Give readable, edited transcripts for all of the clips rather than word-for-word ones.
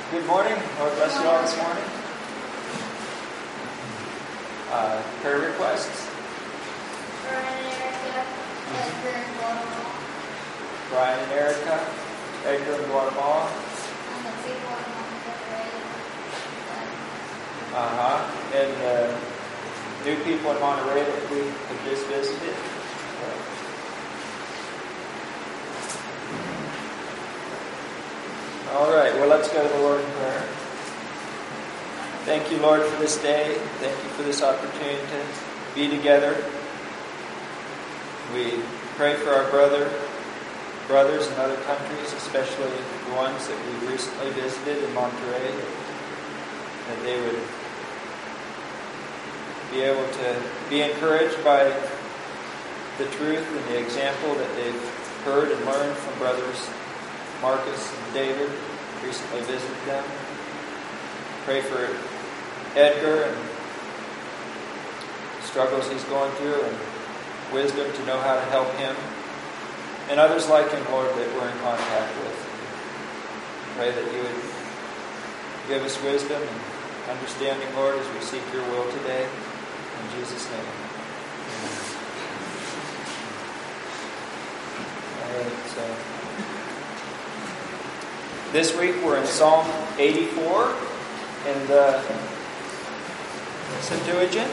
Good morning. Lord bless you all this morning. Prayer requests. Brian and Erica, Edgar in Guatemala. And new people in Monterey that we have just visited. All right, well, let's go to the Lord in prayer. Thank you, Lord, for this day. Thank you for this opportunity to be together. We pray for our brothers in other countries, especially the ones that we recently visited in Monterey, that they would be able to be encouraged by the truth and the example that they've heard and learned from brothers Marcus and David. Recently visited them. Pray for Edgar and struggles he's going through and wisdom to know how to help him and others like him, Lord, that we're in contact with. Pray that you would give us wisdom and understanding, Lord, as we seek your will today. In Jesus' name. All right, so this week we're in Psalm 84 in the Septuagint.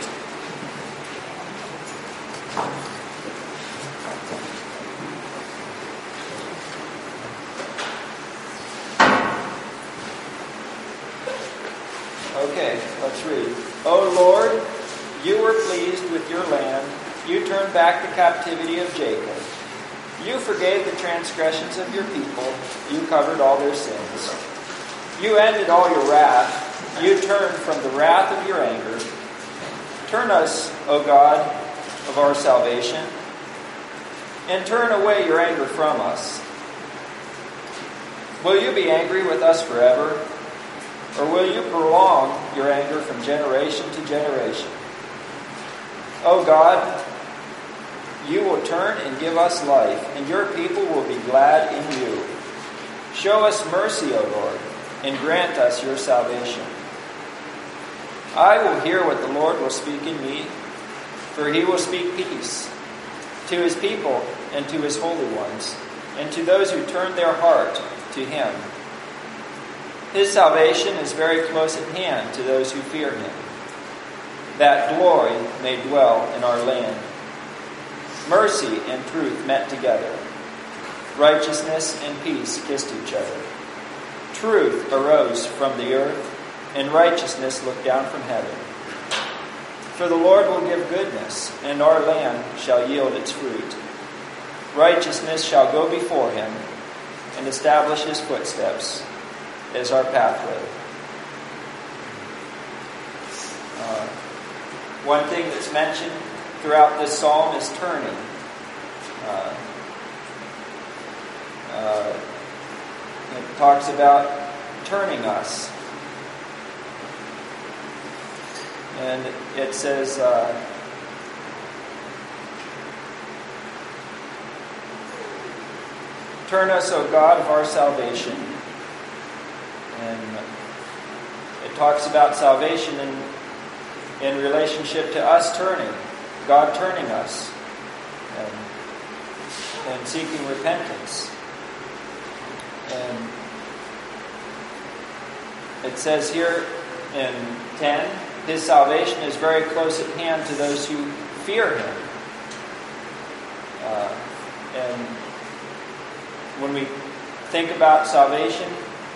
Okay, let's read. O Lord, you were pleased with your land. You turned back the captivity of Jacob. You forgave the transgressions of your people. You covered all their sins. You ended all your wrath. You turned from the wrath of your anger. Turn us, O God, of our salvation, and turn away your anger from us. Will you be angry with us forever? Or will you prolong your anger from generation to generation? O God, you will turn and give us life, and your people will be glad in you. Show us mercy, O Lord, and grant us your salvation. I will hear what the Lord will speak in me, for he will speak peace to his people and to his holy ones, and to those who turn their heart to him. His salvation is very close at hand to those who fear him, that glory may dwell in our land. Mercy and truth met together. Righteousness and peace kissed each other. Truth arose from the earth, and righteousness looked down from heaven. For the Lord will give goodness, and our land shall yield its fruit. Righteousness shall go before him, and establish his footsteps as our pathway. One thing that's mentioned throughout this psalm is turning. It talks about turning us. And it says, turn us, O God of our salvation. And it talks about salvation in relationship to us turning. God turning us and seeking repentance. And it says here in 10, his salvation is very close at hand to those who fear him. And when we think about salvation,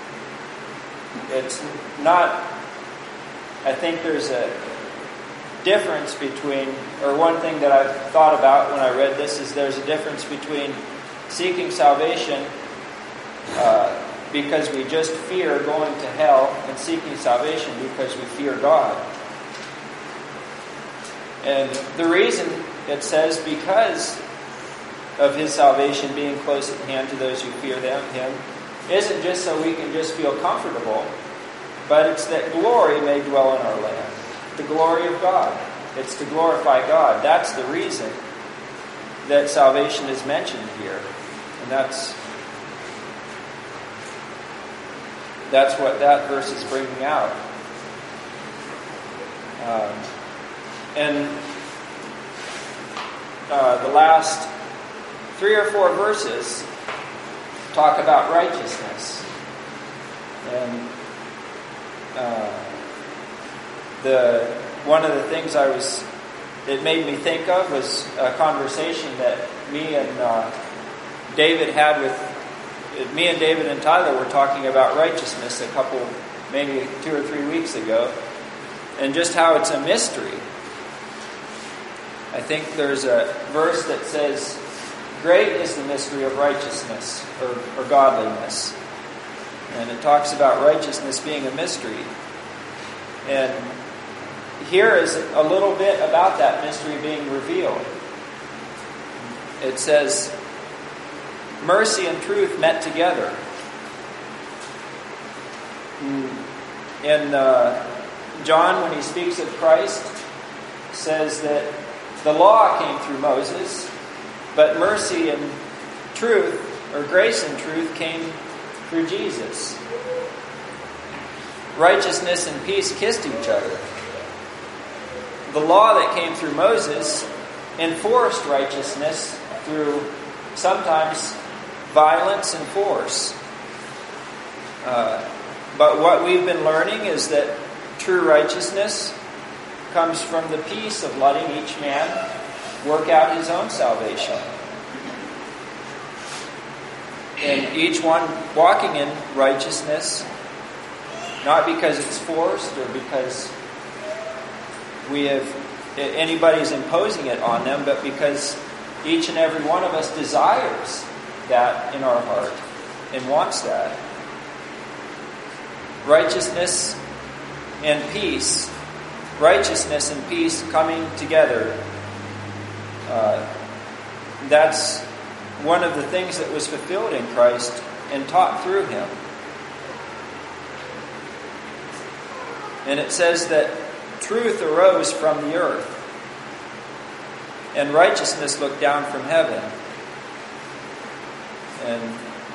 it's not, I think there's a difference between, or one thing that I've thought about when I read this is there's a difference between seeking salvation because we just fear going to hell and seeking salvation because we fear God. And the reason it says because of his salvation being close at hand to those who fear him isn't just so we can just feel comfortable, but it's that glory may dwell in our land. The glory of God. It's to glorify God. That's the reason that salvation is mentioned here. And that's That's what that verse is bringing out. And the last 3 or 4 verses talk about righteousness. And one of the things it made me think of was a conversation that me and David and Tyler were talking about righteousness maybe 2 or 3 weeks ago, and just how it's a mystery. I think there's a verse that says, "Great is the mystery of righteousness," or godliness. And it talks about righteousness being a mystery. And here is a little bit about that mystery being revealed. It says, mercy and truth met together. In John, when he speaks of Christ, says that the law came through Moses, but mercy and truth, or grace and truth, came through Jesus. Righteousness and peace kissed each other. The law that came through Moses enforced righteousness through sometimes violence and force. But what we've been learning is that true righteousness comes from the peace of letting each man work out his own salvation. And each one walking in righteousness, not because it's forced or because anybody's imposing it on them, but because each and every one of us desires that in our heart and wants that. Righteousness and peace coming together. That's one of the things that was fulfilled in Christ and taught through Him. And it says that truth arose from the earth, and righteousness looked down from heaven. And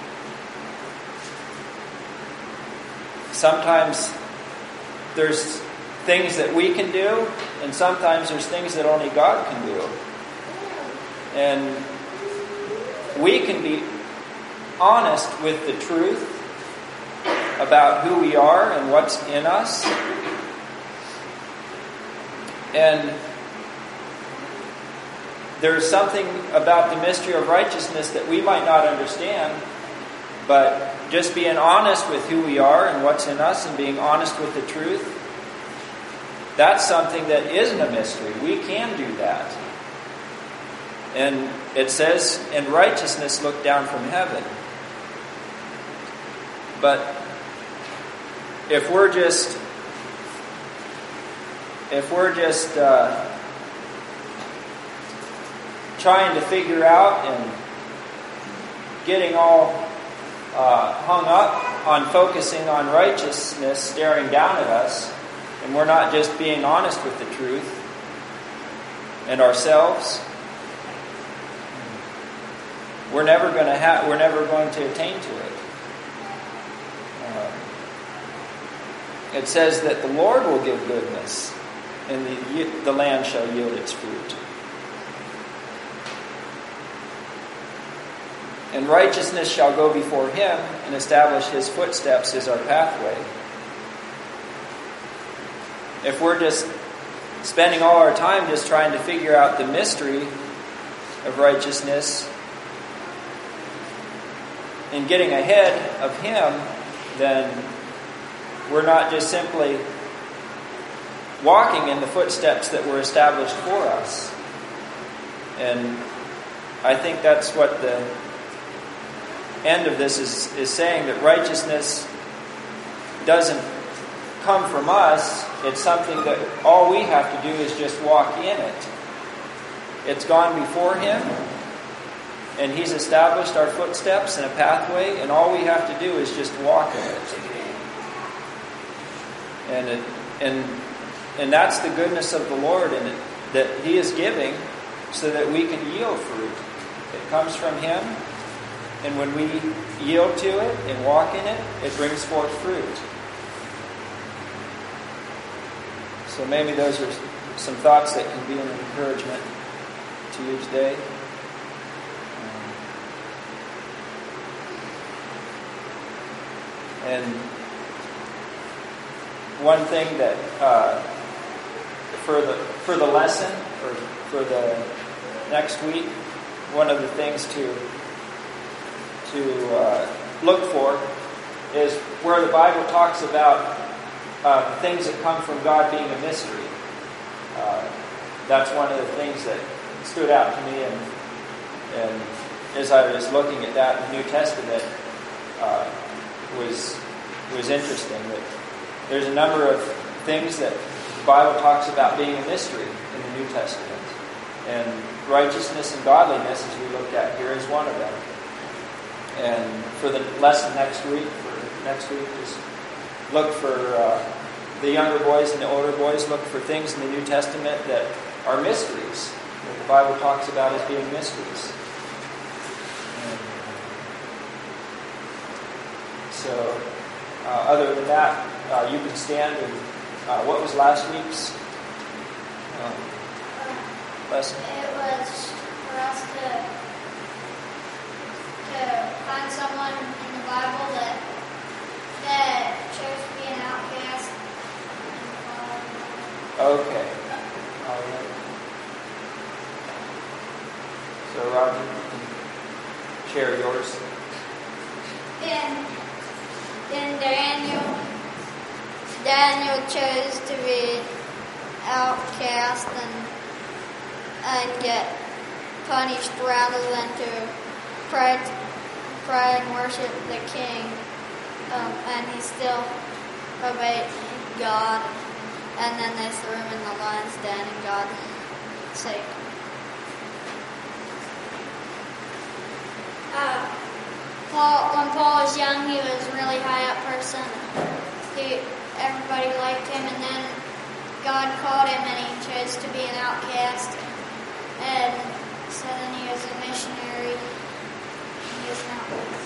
sometimes there's things that we can do, and sometimes there's things that only God can do. And we can be honest with the truth about who we are and what's in us. And there's something about the mystery of righteousness that we might not understand, but just being honest with who we are and what's in us and being honest with the truth, that's something that isn't a mystery. We can do that. And it says, and righteousness looked down from heaven. But if we're just trying to figure out and getting all hung up on focusing on righteousness staring down at us, and we're not just being honest with the truth and ourselves, we're never going to attain to it. It says that the Lord will give goodness, and the land shall yield its fruit. And righteousness shall go before Him, and establish His footsteps as our pathway. If we're just spending all our time just trying to figure out the mystery of righteousness and getting ahead of Him, then we're not just simply walking in the footsteps that were established for us. And I think that's what the end of this is saying, that righteousness doesn't come from us. It's something that all we have to do is just walk in it. It's gone before Him, and He's established our footsteps and a pathway, and all we have to do is just walk in it. And that's the goodness of the Lord, and that He is giving so that we can yield fruit. It comes from Him, And when we yield to it and walk in it, it brings forth fruit. So maybe those are some thoughts that can be an encouragement to you today. And one thing that for the lesson or for the next week, one of the things to look for is where the Bible talks about things that come from God being a mystery. That's one of the things that stood out to me, and as I was looking at that in the New Testament, was interesting. That there's a number of things that the Bible talks about being a mystery in the New Testament, and righteousness and godliness, as we looked at here, is one of them. And for the lesson next week, just look for the younger boys and the older boys. Look for things in the New Testament that are mysteries, that the Bible talks about as being mysteries. And so, other than that, you can stand. And what was last week's lesson? It was for us to find someone in the Bible that chose to be an outcast. Okay. All right. So, Roger, you can share yours. In Daniel chose to be outcast and get punished rather than to pray and worship the king. And he still obeyed God. And then they threw him in the lion's den, and God saved him. When Paul was young, he was a really high up person. Everybody liked him, and then God called him, and he chose to be an outcast. And so then he was a missionary. He was an outcast.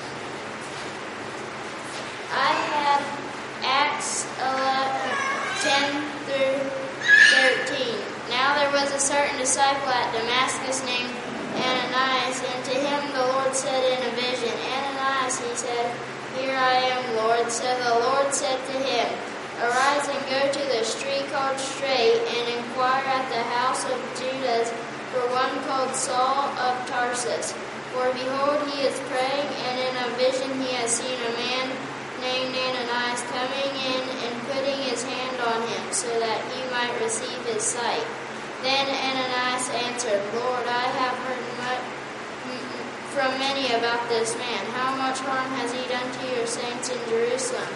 I had Acts 10 through 13. Now there was a certain disciple at Damascus named Ananias, and to him the Lord said in a vision, Ananias, he said, Here I am, Lord. So the Lord said to him, Arise and go to the street called Straight, and inquire at the house of Judas for one called Saul of Tarsus. For behold, he is praying, and in a vision he has seen a man named Ananias coming in and putting his hand on him, so that he might receive his sight. Then Ananias answered, Lord, I have heard from many about this man. How much harm has he done to your saints in Jerusalem?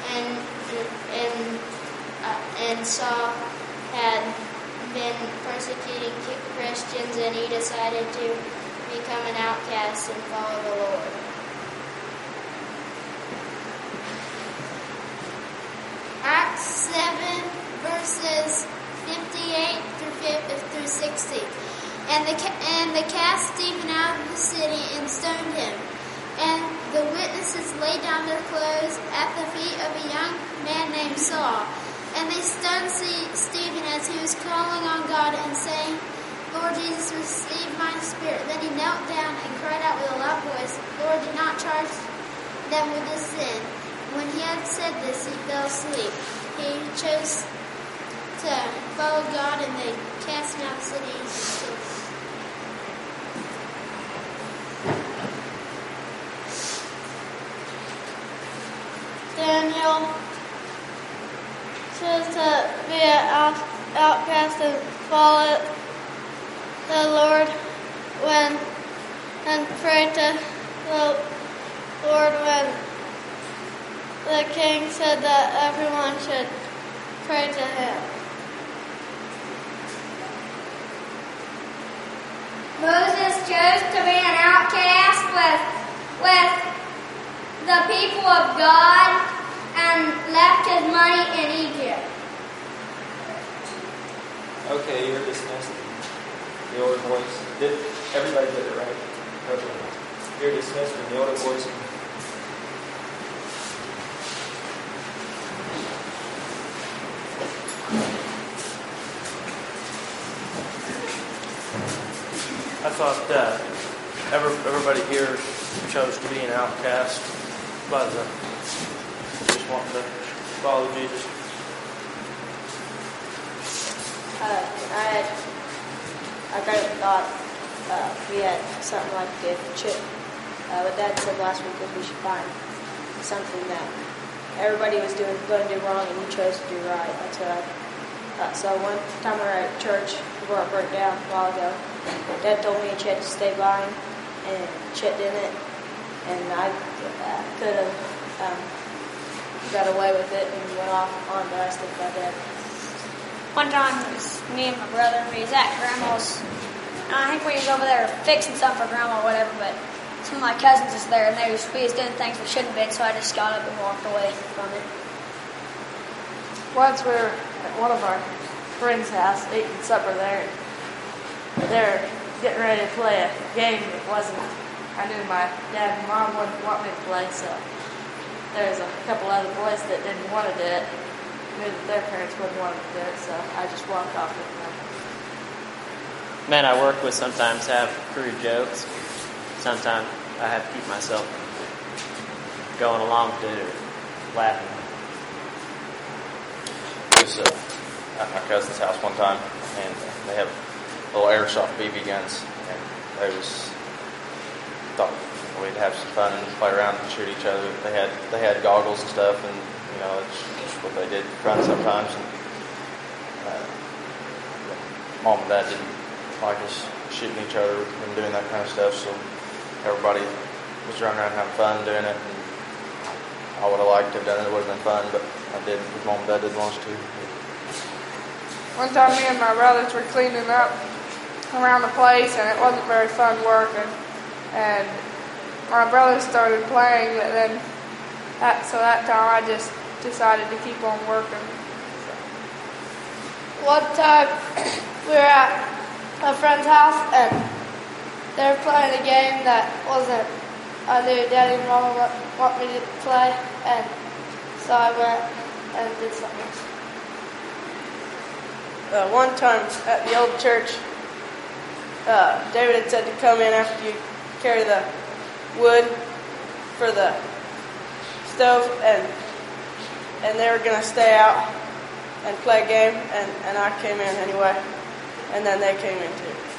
And Saul had been persecuting Christians, and he decided to become an outcast and follow the Lord. Acts 7, verses 58 through 60. And they cast Stephen out of the city and stoned him. And the witnesses laid down their clothes at the feet of a young man named Saul. And they stoned Stephen as he was calling on God and saying, Lord Jesus, receive my spirit. Then he knelt down and cried out with a loud voice, Lord, do not charge them with this sin. When he had said this, he fell asleep. He chose to follow God, and they cast him out of the city. Daniel chose to be an outcast and follow the Lord and pray to the Lord when the king said that everyone should pray to him. Moses chose to be an outcast with the people of God and left his money in Egypt. Okay, you're dismissed. The older boys. Everybody did it right? Okay. You're dismissed from the older boys. I thought everybody here chose to be an outcast, but just wanting to follow Jesus. I kind of thought we had something like the chip. What Dad said last week was we should find something that everybody was going to do wrong and you chose to do right. That's what I thought. So one time we were at church before it broke down a while ago, Dad told me Chet to stay by him, and Chet didn't, and I could have got away with it and went off on, but I still got Dad. One time it was me and my brother, we was at Grandma's. I think we was over there fixing something for Grandma or whatever, but some of my cousins was there and we was doing things we shouldn't have been, so I just got up and walked away from it. Once we were at one of our friends' house eating supper there. They were getting ready to play a game that wasn't, I knew my dad and mom wouldn't want me to play, so there was a couple other boys that didn't want to do it. Knew that their parents wouldn't want them to do it, so I just walked off with them. Men I work with sometimes have crude jokes. Sometimes I have to keep myself going along to laughing. I was at my cousin's house one time, and they have little airsoft BB guns, and they thought we'd have some fun and play around and shoot each other. They had goggles and stuff, and it's just what they did for fun sometimes. And Mom and Dad didn't like us shooting each other and doing that kind of stuff, so everybody was running around having fun doing it. And I would have liked to have done it. It would have been fun, but I didn't because Mom and Dad didn't want us to. One time me and my brothers were cleaning up around the place, and it wasn't very fun working. And my brothers started playing, but then that time I just decided to keep on working. One time we were at a friend's house, and they were playing a game that wasn't I knew Daddy and Mama want me to play, and so I went and did something else. One time at the old church, David had said to come in after you carry the wood for the stove, and they were going to stay out and play a game, and I came in anyway, and then they came in too.